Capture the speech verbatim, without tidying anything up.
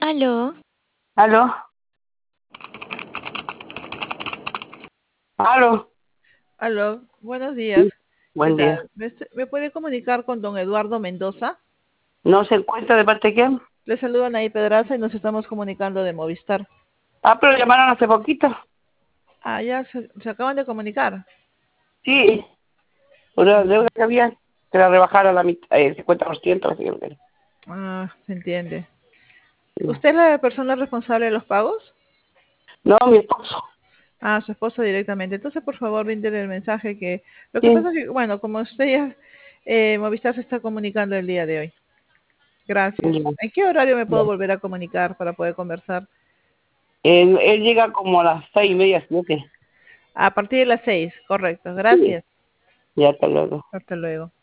Aló, ¿Aló? ¿Aló? aló, buenos Sí, días. ¿Qué buen día. tal? ¿Me, est- me puede comunicar con don Eduardo Mendoza? ¿No se encuentra de parte de quién? Le saludan ahí Pedraza y nos estamos comunicando de Movistar. Ah, pero llamaron hace poquito. Ah, ya se, se acaban de comunicar. Sí, una deuda que había, que la rebajaron a la mitad, eh, cincuenta por ciento, así que... Ah, se entiende. sí. ¿Usted es la persona responsable de los pagos? No, mi esposo. Ah, su esposo directamente. Entonces, por favor, bríndele el mensaje que... Lo que pasa Sí, es que, bueno, como usted ya... eh, Movistar se está comunicando el día de hoy. Gracias. ya, ¿En qué horario me ya. puedo volver a comunicar para poder conversar? Él, él llega como a las seis y media, siete. A partir de las seis, correcto. Sí, Gracias. ya hasta luego. Hasta luego.